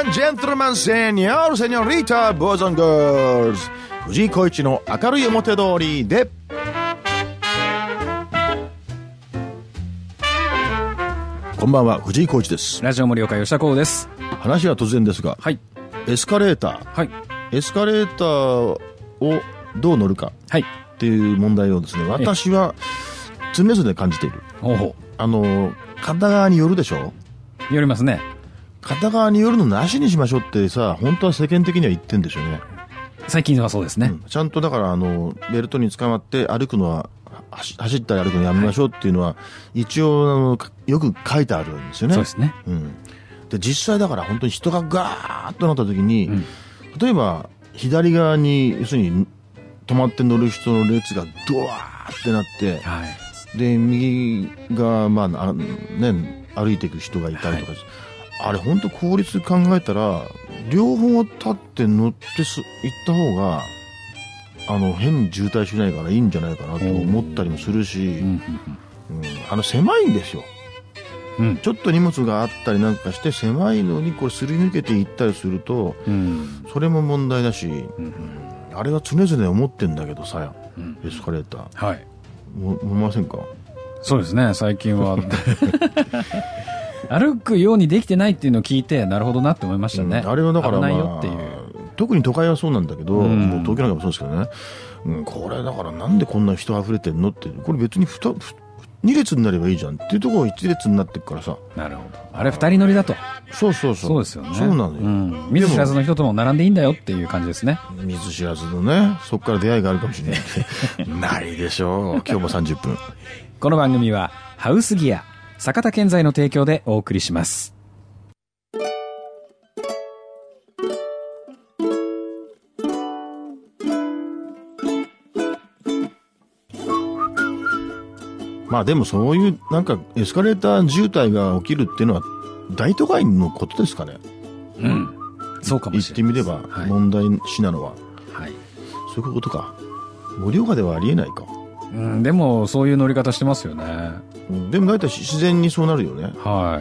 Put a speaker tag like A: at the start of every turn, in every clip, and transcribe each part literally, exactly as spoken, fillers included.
A: and gentlemen, senor, senorita, boys and girls 藤井浩一の明るい表通りでこんばんは、藤井浩一です。
B: ラジオ盛岡吉田光です。
A: 話は突然ですが、
B: はい、
A: エスカレーター、
B: はい、エ
A: スカレーターをどう乗るかっていう問題をですね、私は常々感じている。
B: ほうほう。
A: あの片側によるでしょ。
B: よりますね。
A: 片側によるのなしにしましょうってさ、本当は世間的には言ってんでしょうね。
B: 最近はそうですね、
A: うん、ちゃんとだからあのベルトに捕まって歩くのは走ったり歩くのやめましょうっていうのは、はい、一応あのよく書いてあるんですよね。
B: そうですね、
A: うん、で実際だから本当に人がガーッとなった時に、うん、例えば左側に要するに止まって乗る人の列がドワーってなって、はい、で右側、まああね、歩いていく人がいたりとか、はい、あれ本当効率考えたら両方立って乗ってす行った方があの変に渋滞しないからいいんじゃないかなと思ったりもするし、うんうん、あの狭いんですよ、うん、ちょっと荷物があったりなんかして狭いのにこれすり抜けていったりすると、うん、それも問題だし、うん、あれは常々思ってんだけどさ、うん、エスカレーター、はい、思いませんか？
B: そうですね、最近は歩くようにできてないっていうのを聞いてなるほどなって思いましたね、うん、
A: あれはだから、まあ、
B: 危ないよっていう。
A: 特に都会はそうなんだけど、うん、もう東京なんかもそうですけどね、うん、これだからなんでこんな人溢れてんのって、これ別にに列になればいいじゃんっていうところがいち列になってるからさ。
B: なるほど、あれふたり乗りだと。
A: そうそうそう、
B: そうですよね。
A: そうなのよ、
B: うん、見ず知らずの人とも並んでいいんだよっていう感じですね。
A: 見ず知らずのね、そこから出会いがあるかもしれないないでしょう。今日もさんじゅっぷん
B: この番組はハウスギア坂田建材の提供でお送りします。
A: まあでもそういうなんかエスカレーター渋滞が起きるっていうのは大都会のことですかね。
B: うん、そうかもしれない。
A: 言ってみれば問題視なのは、はい、そういうことか。盛岡ではありえないか。
B: うん、でもそういう乗り方してますよね。
A: でも大体自然にそうなるよね。
B: はい。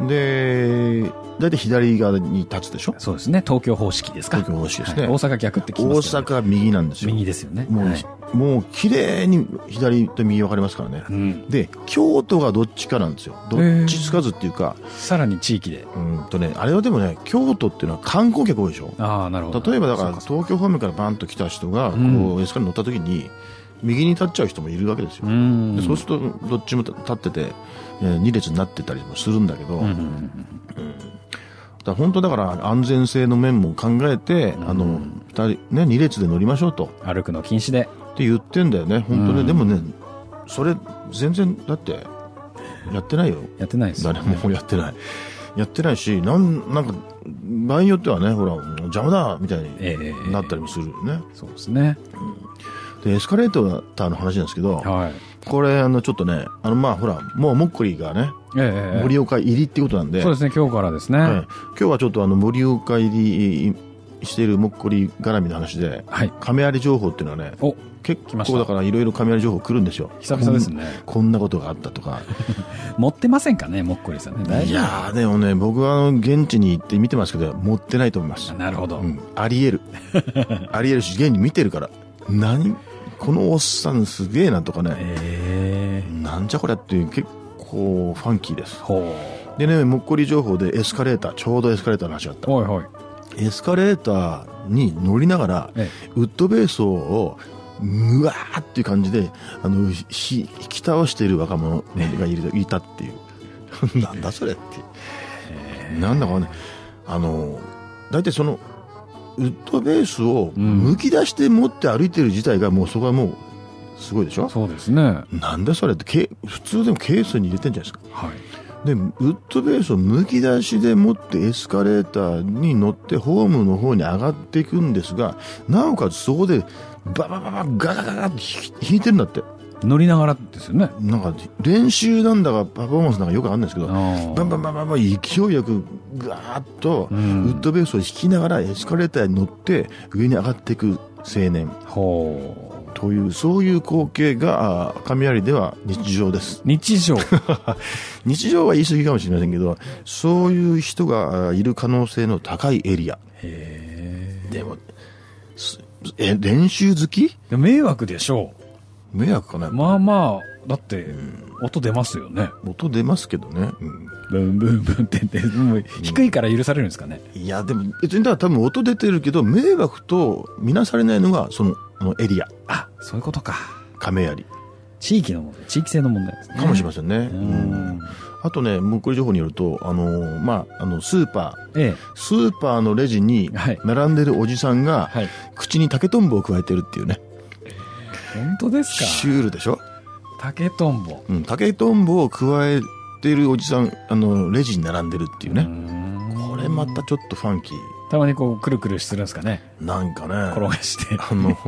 A: で大体左側に立つでしょ。
B: そうですね、東京方式ですか。
A: 東京方式ですね、
B: はい、大阪逆って聞きますよね。
A: 大阪は右なんですよ。
B: 右ですよね。
A: もう、はい、もう綺麗に左と右分かりますからね、うん、で京都がどっちかなんですよ。どっちつかずっていうか、
B: さらに地域で
A: うんとね、あれはでもね、京都っていうのは観光客多いでしょ。
B: ああ、なるほど。
A: 例えばだから東京方面からバンと来た人がこうエスカレーター乗った時に右に立っちゃう人もいるわけですよ。うん、でそうするとどっちも立ってて、えー、に列になってたりもするんだけど、うんうんうん、だ本当だから安全性の面も考えて、うん、あのふたり、ね、に列で乗りましょうと。
B: 歩くの禁止で
A: って言ってんだよね本当ね、うん、でもねそれ全然だってやってないよ。
B: やってないですよ、ね、
A: 誰もやってないやってないし、なんなんか場合によってはね、ほら邪魔だみたいになったりもするよね、えー、
B: そうですね、
A: うん、でエスカレーターの話なんですけど、はい、これあのちょっとね、あのまあほらもうもっこりがね、えー、盛岡入りっていうことなんで、
B: そうですね、今日からですね、はい、
A: 今日はちょっとあの盛岡入りしているもっこり絡みの話で、はい、亀有情報っていうのはね、お結構だからいろいろ亀有情報来るんですよ。
B: 久々ですね。
A: こん、こんなことがあったとか
B: 持ってませんかね、もっこりさんね。大丈夫？
A: いやーでもね、僕はあの現地に行って見てますけど持ってないと思います。
B: なるほど、
A: うん、ありえるありえるし現に見てるから、何このおっさんすげえなとかね、えー、なんじゃこりゃっていう結構ファンキーです。ほうでね、もっこり情報でエスカレーター、ちょうどエスカレーターの話があった。はいはい。エスカレーターに乗りながら、ええ、ウッドベースをうわーっていう感じであのひ引き倒している若者がいる、いたっていうなんだそれっていう、えー、なんだかね、あの大体そのウッドベースをむき出して持って歩いてる自体がもうそこはもうすごいでしょ。
B: そうですね。
A: なんだそれって、普通でもケースに入れてるんじゃないですか。はい。でウッドベースをむき出しで持ってエスカレーターに乗ってホームの方に上がっていくんですが、なおかつそこでババババガガガガって引いてるんだって。
B: 乗りながらですよね。
A: なんか練習なんだかパフォーマンスなんかよくあるんですけど、バンバンバンバンバン勢いよくガーッとウッドベースを引きながらエスカレーターに乗って上に上がっていく青年。ほというそういう光景が亀有では日常です。
B: 日常
A: 日常は言い過ぎかもしれませんけど、そういう人がいる可能性の高いエリア。
B: へー。
A: でもえ練習好き？
B: 迷惑でしょ
A: う。迷惑かな。
B: まあまあだって、うん、音出ますよね。
A: 音出ますけどね。うん、
B: ブンブンブンってって、もう低いから許されるんですかね。
A: いやでも別にだから多分音出てるけど迷惑と見なされないのがそののエリア。
B: あ、そういうことか。
A: 亀有。
B: 地域の問題、地域性の問題ですね。
A: かもしれませんね。うん。あとね、もうこれ情報によると、あのー、まあ、あの、スーパー、ええ、スーパーのレジに並んでるおじさんが、はい、口に竹とんぼを加えてるっていうね。
B: 本当ですか？
A: シュールでしょ？
B: 竹とんぼ。
A: うん、竹とんぼを加えてるおじさん、あの、レジに並んでるっていうね。これまたちょっとファンキー。
B: たまにこう、くるくるするんですかね。
A: なんかね。
B: 転がして。
A: あの、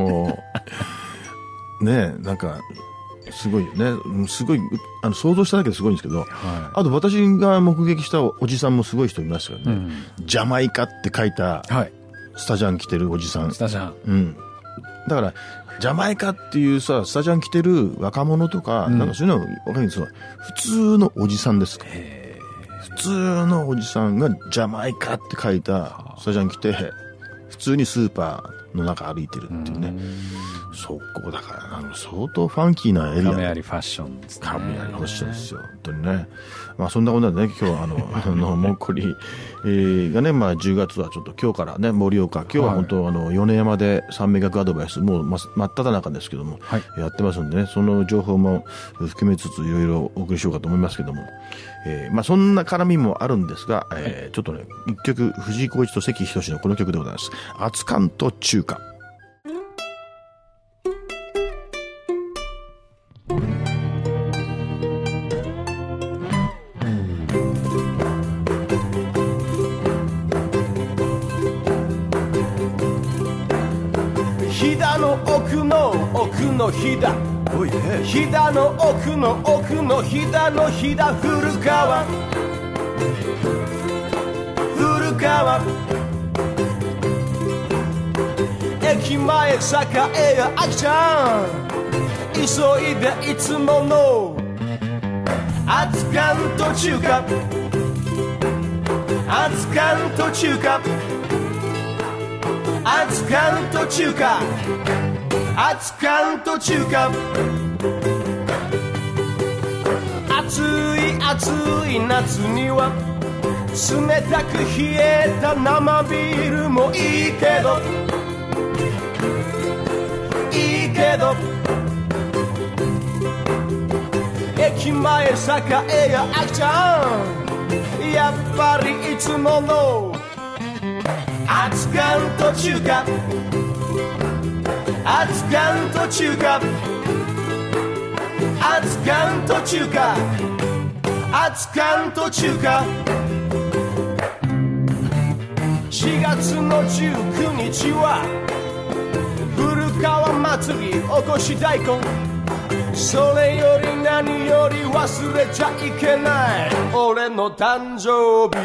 A: ねえ、なんか、すごいよね。すごい、あの、想像しただけですごいんですけど、はい、あと私が目撃したおじさんもすごい人いましたよね。うん、ジャマイカって書いた、スタジャン着てるおじさん。
B: スタジャン。
A: うん。だから、ジャマイカっていうさ、スタジャン着てる若者とか、うん、なんかそういうのわかるんですよ。普通のおじさんです。へー。普通のおじさんがジャマイカって書いたスタジャン着て、普通にスーパーの中歩いてるっていうね。そこだから、相当ファンキーなエリア。
B: 亀有ファッションですね。
A: 亀有ファッションですよ。本当にね。まあそんなことでね、今日はあの、あの、もっこり、えー、がね、まあじゅうがつはちょっと今日からね、盛岡、今日は本当、はい、あの、米山で三名学アドバイス、もう真っ只中ですけども、はい、やってますんでね、その情報も含めつついろいろお送りしようかと思いますけども、えー、まあそんな絡みもあるんですが、えーはい、ちょっとね、一曲、藤井浩一と関仁のこの曲でございます。熱燗と中華。
C: 飛騨の奥の奥の飛騨、飛騨の奥の奥の飛騨の飛騨古川、古川駅前栄やあきちゃん、急いでいつもの熱燗と中華、熱燗と中華、熱燗と中華、熱燗と中華、暑い暑い夏には冷たく冷えた生ビールもいいけど、いいけど駅前栄やあきちゃん、やっぱりいつもの熱燗と中華、熱燗と中華、熱燗と中華、熱燗と中華、しがつのじゅうくにちは古川祭りおこし大根、それより何より忘れちゃいけない俺の誕生日、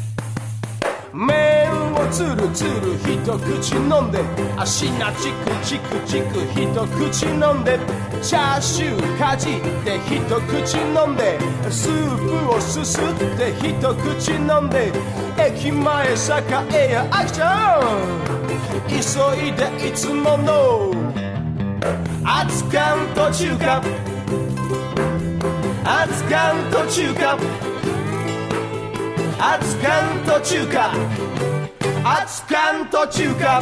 C: 麺をつるつる一口飲んで、足なチクチクチク一口飲んで、チャーシューかじって一口飲んで、スープをすすって一口飲んで、駅前栄やあきちゃん、急いでいつもの熱燗と中華、熱燗と中華、熱燗と中華、熱燗と中華、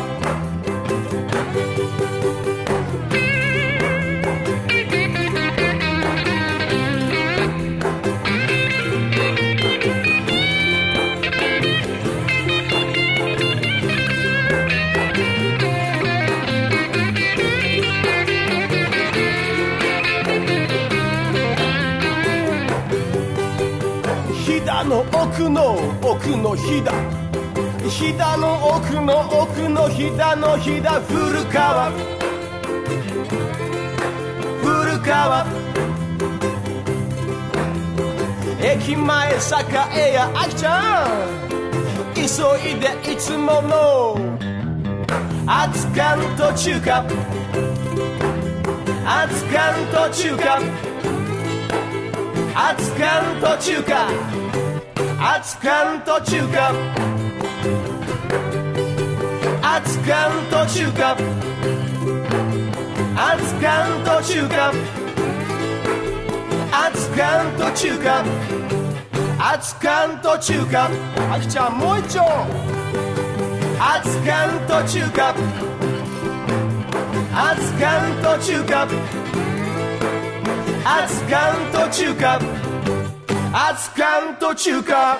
C: 飛騨の奥の奥の飛騨、飛騨の奥の奥の飛騨の飛騨古川、古川駅前栄やあきちゃん、急いでいつもの熱燗と中華、 熱燗と中華熱燗と中華熱燗と中華熱燗と中華熱燗と中華熱燗と中華熱燗と中華あきちゃんもう一丁熱燗と中華熱燗と中華熱燗と中華熱燗と中華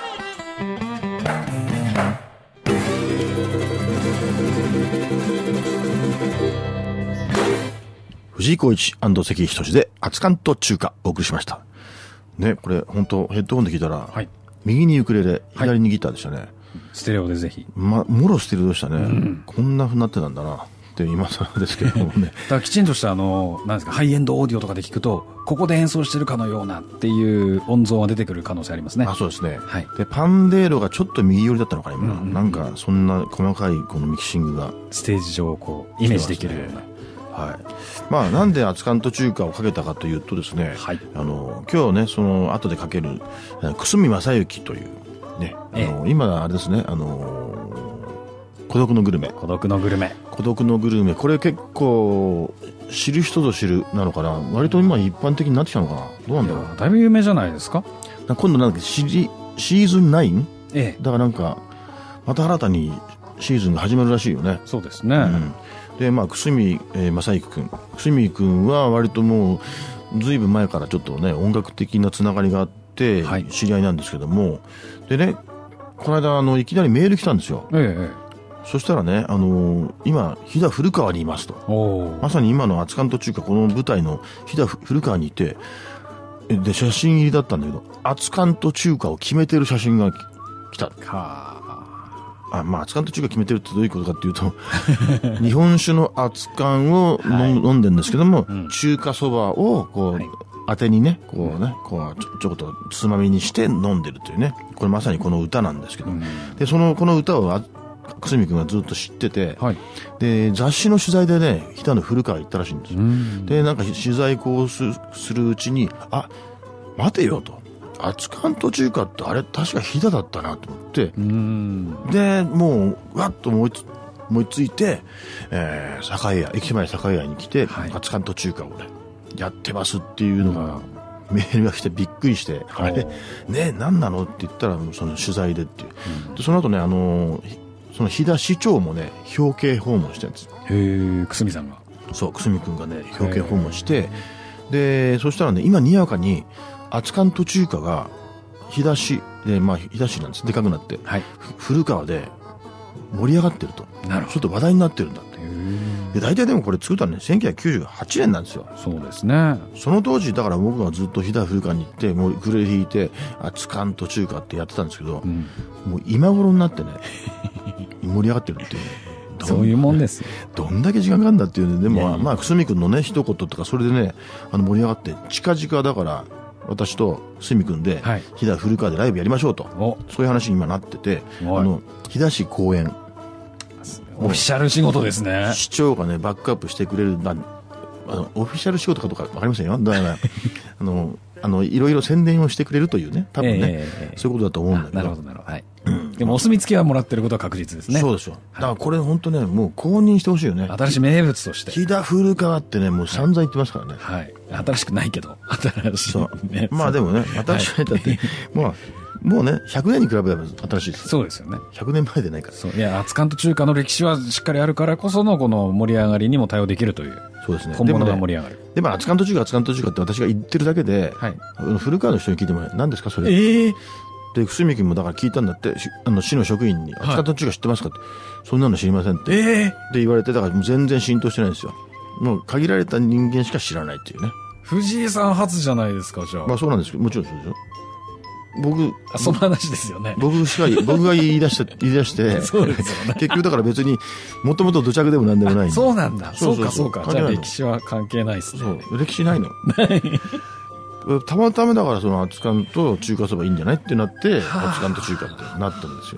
A: 藤井浩一&関仁で熱燗と中華お送りしましたね。これ本当ヘッドホンで聞いたら、はい、右にウクレレ左にギターでしたね、はい、
B: ステレオでぜひ
A: ま、もろステレオでしたね、うん、こんな風になってたんだなって今更ですけどもね
B: だからきちんとしたあのなんですかハイエンドオーディオとかで聞くとここで演奏してるかのようなっていう音像が出てくる可能性ありますね。
A: あ、そうですね、はい、でパンデーロがちょっと右寄りだったのかな今、うんうん、なんかそんな細かいこのミキシングが
B: ステージ上をこうイメージできるような、
A: はい、まあなんで熱燗と中華をかけたかというとですね、はい、あの今日ねその後でかける久住正幸というね、あの、ええ、今あれですねあの孤独のグルメ
B: 孤独のグルメ
A: 孤独のグルメこれ結構知る人ぞ知るなのかな割と今一般的になってきたのかなどうなんだろう
B: だいぶ有名じゃないですか。
A: 今度なんだっけシリシーズンナイン、
B: ええ、
A: だからなんかまた新たにシーズンが始まるらしいよね。
B: そうですね、
A: うんでまあ、久住、えー、正幸君久住君は割ともうずいぶん前からちょっとね音楽的なつながりがあって知り合いなんですけども、はい、でねこの間あのいきなりメール来たんですよ、ええ、そしたらね、あのー、今飛騨古川にいますとまさに今の熱燗と中華この舞台の飛騨古川にいてで写真入りだったんだけど熱燗と中華を決めてる写真が来た。はああまあ、熱燗と中華決めてるってどういうことかっていうと日本酒の熱燗を飲、はい、飲んでるんですけども、うん、中華そばをこう、はい、当てにねこうねこうちょ、ちょこっとつまみにして飲んでるというねこれまさにこの歌なんですけど、うん、でそのこの歌を久住君がずっと知ってて、はい、で雑誌の取材でね飛騨の古川行ったらしいんですよ、うん、でなんか取材こう す, するうちにあ待てよと熱燗と中華ってあれ確か飛騨だったなと思ってうんでもうわっと思いつ思いついて、えー、栄屋駅前栄屋に来て、はい、熱燗と中華をねやってますっていうのが、うん、メールが来てびっくりしてあれね何なのって言ったらその取材でっていう、うん、でその後ねあのその飛騨市長もね表敬訪問してるんですよ。
B: へえ久住さんが
A: そう久住君がね表敬訪問してでそしたらね今にわかに熱燗と中華が飛騨市で、まあ、飛騨市なんです。でかくなって、はい、古川で盛り上がってると。なるほど。ちょっと話題になってるんだって。で大体でもこれ作ったのねせんきゅうひゃくきゅうじゅうはちねんなんですよ。
B: そうですね。そ
A: の当時だから僕がずっと飛騨古川に行ってもうウクレレ弾いて熱燗と中華ってやってたんですけど、うん、もう今頃になってね盛り上がってるっていう。
B: そういうもんですよ。
A: どんだけ時間かかるんだっていうね。でも、ね、まあ久住君のね一言とかそれでねあの盛り上がって近々だから私と久住君で、はい、飛騨古川でライブやりましょうとそういう話に今なっててあの飛騨市公園
B: オフィシャル仕事ですね。
A: 市長がねバックアップしてくれるあのオフィシャル仕事かどうか分かりませんよ。だからあのあのいろいろ宣伝をしてくれるというね多分ね、えー、そういうことだと思うんだけど。
B: なるほどなるほど、はい、うん、でもお墨付きはもらってることは確実ですね。
A: そうですよ。だからこれ本当ねもう公認してほしいよね。
B: 新しい名物として
A: 飛騨古川ってねもう散々言ってますからね。
B: はい、はい、新しくないけど新しい、
A: そうまあでもね新しくないだって、はい、まあもうねひゃくねんに比べれば新しいです。
B: そうですよね。
A: ひゃくねんまえでないから。
B: そういや熱燗と中華の歴史はしっかりあるからこそのこの盛り上がりにも対応できるという。
A: そうですね。
B: 本物が盛り上がる。
A: でも熱燗と中華熱燗と中華って私が言ってるだけで、はい、古川の人に聞いても何ですかそれ。
B: ええー。
A: で久住君もだから聞いたんだってあの市の職員に熱燗と中華知ってますかって、そんなの知りませんって、えー、で言われてだからもう全然浸透してないんですよ。もう限られた人間しか知らないっていうね。
B: 藤井さん初じゃないですかじゃあ。
A: まあそうなんですけどもちろんそうですよ。僕
B: あその話ですよね。
A: 僕しか僕が言い出して言い出して
B: そうですよね。
A: 結局だから別にもともと土着でもなんでもないんで。
B: そうなんだ。そうかそうか。じゃあ歴史は関係ないですね。
A: そう歴史ないの。たまたまだからその熱燗と中華そばいいんじゃないってなって熱燗と中華ってなったんですよ。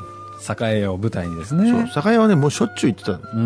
B: 栄屋を舞台にですね。
A: そう、栄屋はね、もうしょっちゅう行ってたの。
B: うん。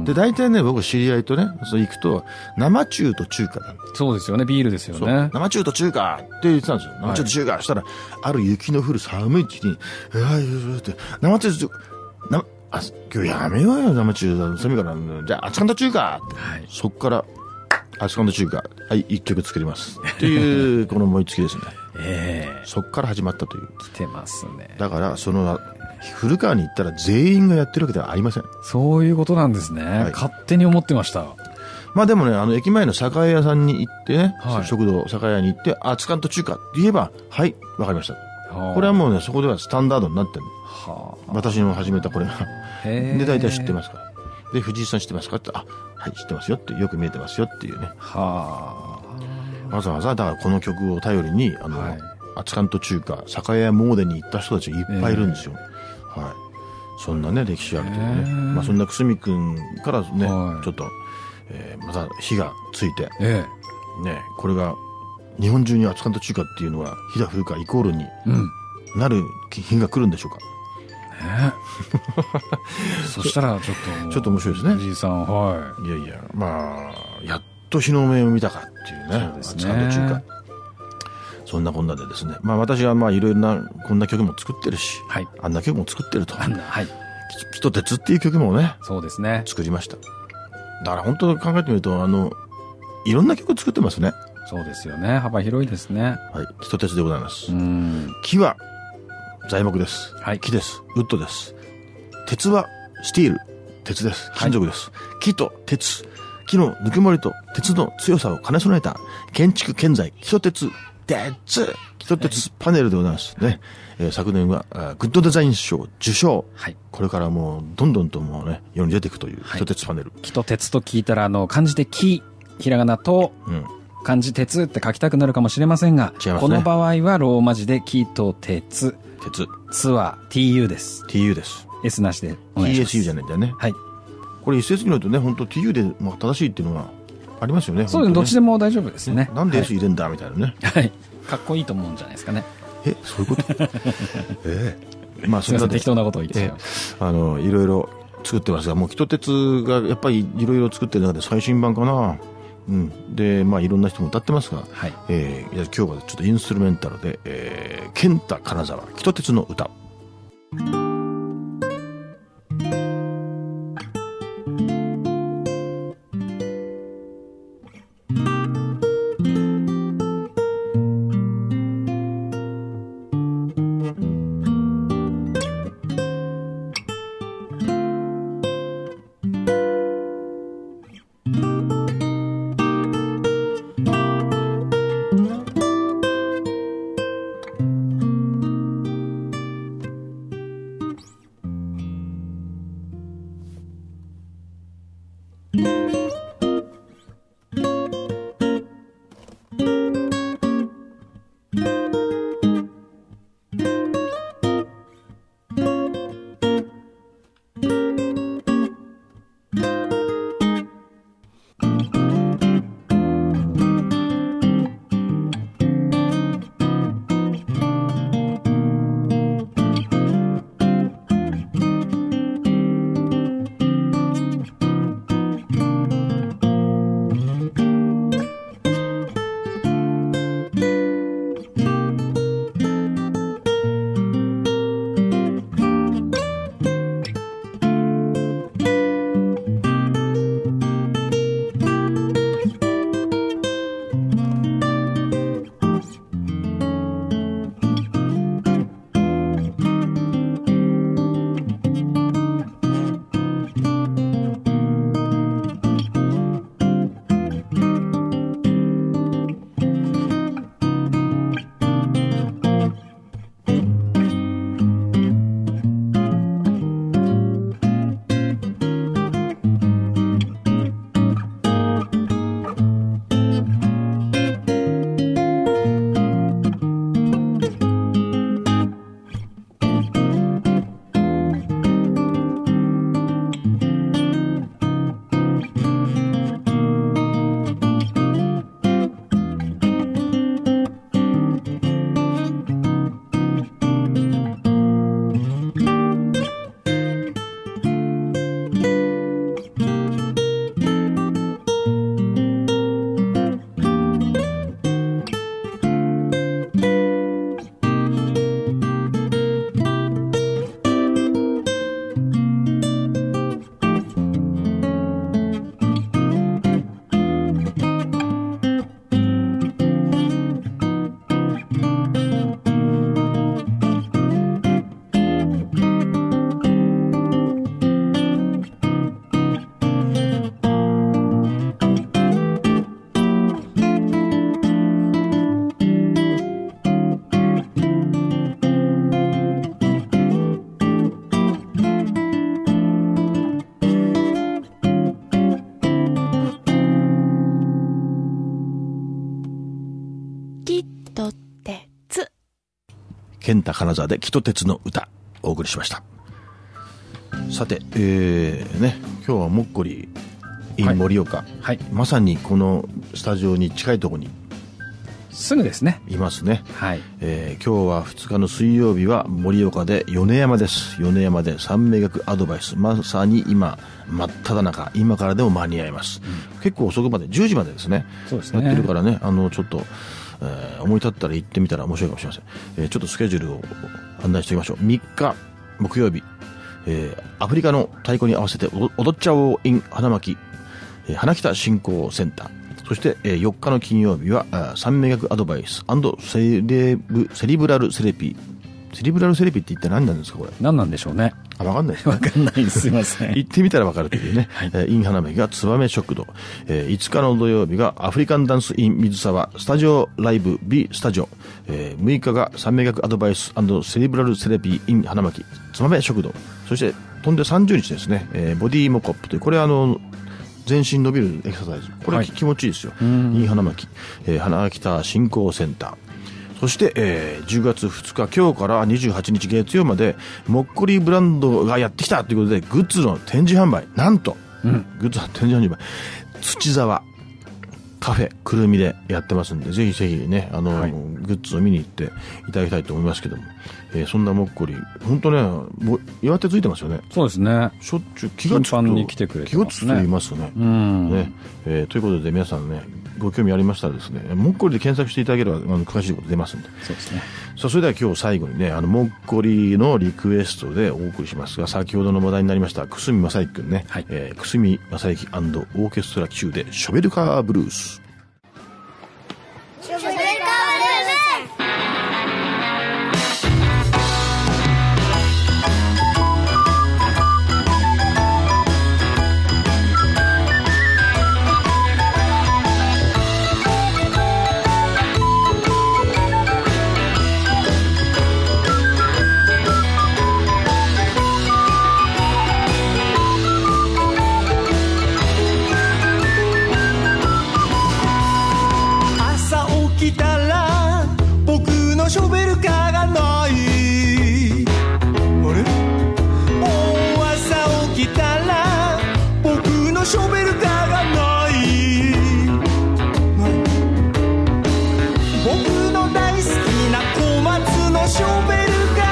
A: で、大体ね、僕知り合いとね、そう行くと、生中と中華だ。
B: そうですよね、ビールですよね。
A: 生中と中華って言ってたんですよ。生中と中華、はい、したら、ある雪の降る寒い日に、えー、って、生中と、な、あ、今日やめようよ、生中華、寒いから、じゃあ、熱燗と中華って、はい、そっから、熱燗と中華、はい、一曲作ります。っていう、この思いつきですね。ええー。そっから始まったという。
B: 来てますね。
A: だから、その、古川に行ったら全員がやってるわけではありません。
B: そういうことなんですね。はい、勝手に思ってました。
A: まあでもね、あの、駅前の酒屋さんに行ってね、はい、食堂、酒屋に行って、熱燗と中華って言えば、はい、わかりました。これはもうね、そこではスタンダードになってる。はあ、私の始めたこれが。で、大体知ってますから。で、藤井さん知ってますかって、あ、はい、知ってますよって、よく見えてますよっていうね。はあ。わざわざ、だからこの曲を頼りに、あの、はい、熱燗と中華、酒屋詣でに行った人たちがいっぱいいるんですよ。はい。そんなね、歴史あるというね。まあそんなくすみくんからね、はい、ちょっと、えー、また火がついて、ええ、ね、これが、日本中に熱燗と中華っていうのは、飛騨風花イコールになる日が来るんでしょうか。
B: ね、そしたらちょっと、
A: ちょっと面白いですね。
B: 藤井さん、はい。
A: いやいや、まあ、やっと日の目を見たかっていうね、熱燗と中華。そんなこんなでですね、まあ私はまあいろいろな、こんな曲も作ってるし、はい、あんな曲も作ってると。あんな、はい。きと鉄っていう曲もね、
B: そうですね。
A: 作りました。だから本当考えてみると、あの、いろんな曲作ってますね。
B: そうですよね。幅広いですね。
A: はい。きと鉄でございます。うん。木は材木です。はい。木です。ウッドです。鉄はスティール。鉄です。金属です。はい、木と鉄。木のぬくもりと鉄の強さを兼ね備えた建築建材、木と鉄。鉄木と鉄パネルでございますね。えー、昨年はグッドデザイン賞受賞、はい、これからもうどんどんともうね世に出ていくという木と鉄パネル、はい、
B: 木と鉄と聞いたらあの漢字で木、ひらがなと、うん、漢字鉄って書きたくなるかもしれませんが、ね、この場合はローマ字で木と鉄、鉄つは ティーユー です。
A: ティーユー です。
B: S なしでお願いします。
A: ティーエスユー じゃないんだよね。はい。これ一説によるとね、本当 ティーユー でも正しいっていうのはありますよね。
B: そうですね、どっちでも大丈夫ですね。
A: なんで S 入れんだみたいなね。
B: はい。かっこいいと思うんじゃないですかね。
A: え、そういうことええ。まあ、
B: そんな適当なことを言ってしまう。
A: あの、いろいろ作ってますが、もう、木と鉄がやっぱりいろいろ作ってる中で最新版かな。うん。で、まあ、いろんな人も歌ってますが、はい。えー、今日はちょっとインストゥルメンタルで、えー、健太金沢、木と鉄の歌。
D: きっと鉄。
A: 健太金沢できと鉄の歌お送りしました。さて、えー、ね今日はもっこり in 盛岡、はいはい、まさにこのスタジオに近いところに
B: すぐですね
A: いますね、
B: はい
A: えー、今日はふつかの水曜日は盛岡で米山です。米山で三名学アドバイス、まさに今真っ只中、今からでも間に合います、うん、結構遅くまでじゅうじまでですね、
B: そうですね
A: やってるからね、あのちょっと、えー、思い立ったら行ってみたら面白いかもしれません、えー、ちょっとスケジュールを案内しておきましょう。みっか木曜日、えー、アフリカの太鼓に合わせて踊っちゃおう in 花巻、えー、花北振興センター、そして、えー、よっかの金曜日は三名学アドバイス&セレブセリブラルセレピー、セリブラルセレピーって一体何なんですかこれ。
B: 何なんでしょうね。
A: あ、分かんないですね。
B: 分かんないです。すいません。
A: 行ってみたら分かるというね。はい、えー、イン花巻が燕食堂、えー、いつかの土曜日がアフリカンダンスイン水沢スタジオライブ B スタジオ、えー、むいかが三名学アドバイス&セリブラルセレピーイン花巻燕食堂、そして飛んでさんじゅうにちですね、えー、ボディーモコップという、これあの全身伸びるエクササイズ、これ、はい、気持ちいいですよ。イン花巻、えー、花北振興センター、そして、えー、じゅうがつふつか今日からにじゅうはちにち月曜までもっこりブランドがやってきたということでグッズの展示販売、なんと、うん、グッズの展示販売土沢カフェくるみでやってますんで、ぜひぜひね、あの、はい、グッズを見に行っていただきたいと思いますけども、えー、そんなもっこり本当ね、もう岩手ついてますよね。
B: そうですね。
A: しょっちゅう気がつくと
B: に来てくれてますね。気がつくといますね。
A: うん、ね、えー、ということで皆さんね、ご興味ありましたらですね、もっこりで検索していただければあの詳しいこと出ますんで。
B: そうですね。
A: さあ、それでは今日最後にね、あのもっこりのリクエストでお送りしますが、先ほどの話題になりました久住正幸くんね、はい、えー、久住正幸&オーケストラ級でショベルカーブルース。
D: ショベルカーブルース。
C: ショベルカーがない。あれ？お朝起きたら僕のショベルカーがない。僕の大好きな小松のショベルカ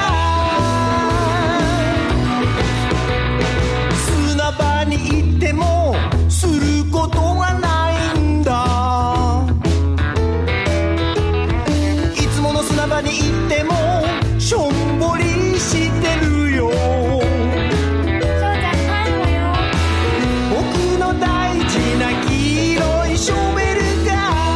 C: ー、砂場に行ってもすることがないんだ。砂場に行ってもしょんぼりしてるよ。そう
D: じゃないわよ。
C: 僕の大事な黄色いショベルカ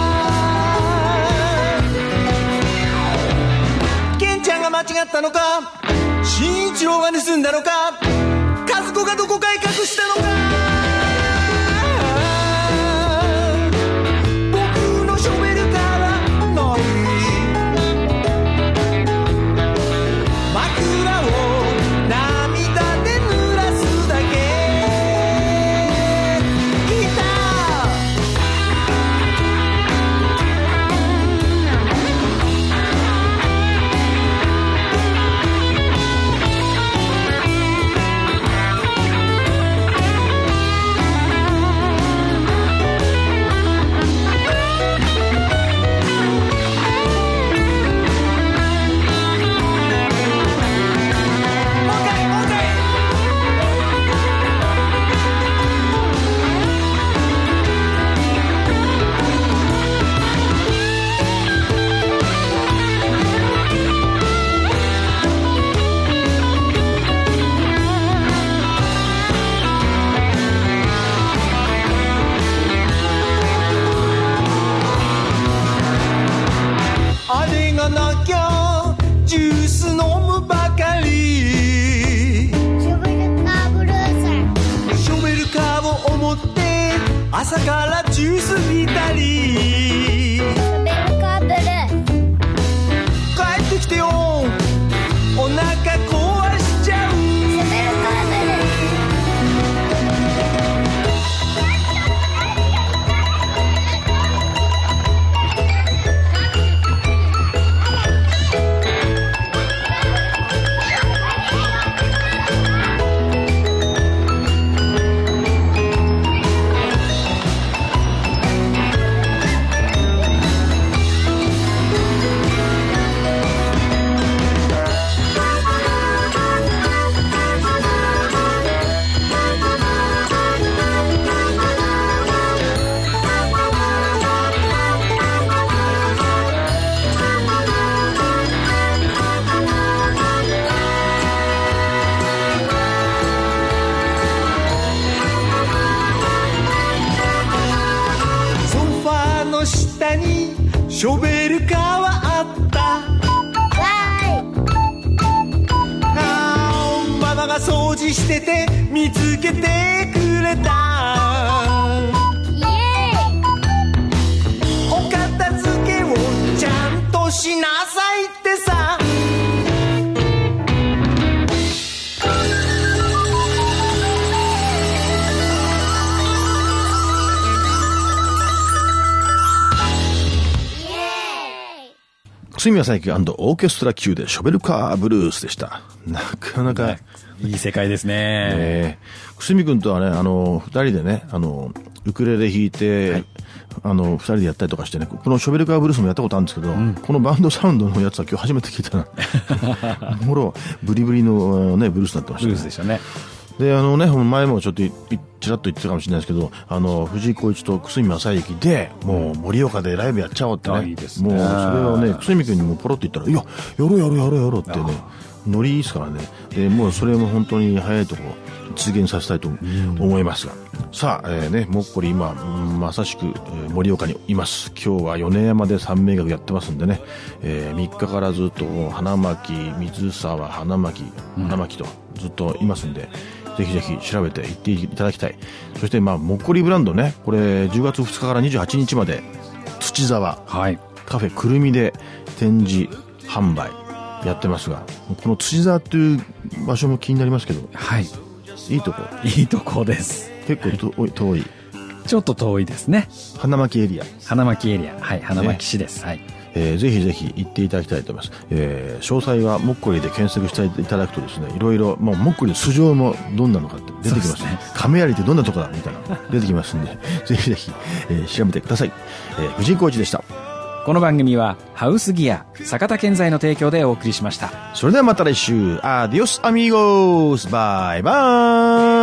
C: ー、ケンちゃんが間違ったのか、新一郎が盗んだのか、和子がどこかへ隠したのか。僕のショベルカーはない。あれがなきゃジュース飲むばかり。
D: ショベルカーブルース。
C: ショベルカーを思って朝からジュース見たり。
D: ショベルカーブルース。
C: 帰ってきてよ、お腹壊しちゃう。
D: ショベルカーブルース。
C: 下にショベルカーはあった。あー、ママが掃除してて見つけてくれた。
D: イエーイ。
C: お片付けをちゃんとしなさいってさ。
A: 久住正幸&オーケストラ級でショベルカーブルースでした。なかなか
B: いい世界ですね。
A: えー、久住君とはね、あの二人でね、あのウクレレ弾いて、はい、あの二人でやったりとかしてね、このショベルカーブルースもやったことあるんですけど、うん、このバンドサウンドのやつは今日初めて聞いたな。もろブリブリのねブルースになってましたね。
B: ブルースでしたね。
A: で、あのね、前もちょっとちらっと言ってたかもしれないですけど、あの、藤井浩一と久住正幸で、もう盛岡でライブやっちゃおうってね。
B: いいですね。
A: もう、それをね、久住君にもポロって言ったら、いや、やろうやろうやろうやろうってね、ノリいいですからね。で、もうそれも本当に早いところ、実現させたいと思いますが。さあ、えー、ね、もっこり今、まさしく、えー、盛岡にいます。今日は米山で三名学やってますんでね、えー、みっかからずっと花巻、水沢、花巻、花巻とずっといますんで、ぜひぜひ調べて行っていただきたい。そしてまあもっこりブランドね、これじゅうがつふつかからにじゅうはちにちまで土沢、はい、カフェくるみで展示販売やってますが、この土沢という場所も気になりますけど、はい、いいとこ
B: いいとこです。
A: 結構と、はい、遠い、
B: ちょっと遠いですね。
A: 花巻エリア、
B: 花巻エリア、はい、花巻市です、ね、はい。
A: えー、ぜひぜひ行っていただきたいと思います。えー、詳細はもっこりで検索していただくとですね、いろいろ、もうもっこりの素性もどんなのかって出てきますね。亀有ってどんなとこだみたいな出てきますんで、ぜひぜひ、えー、調べてください。えー、藤井浩一でした。
B: この番組はハウスギア坂田建材の提供でお送りしました。
A: それではまた来週。アディオスアミーゴス。バイバーイ。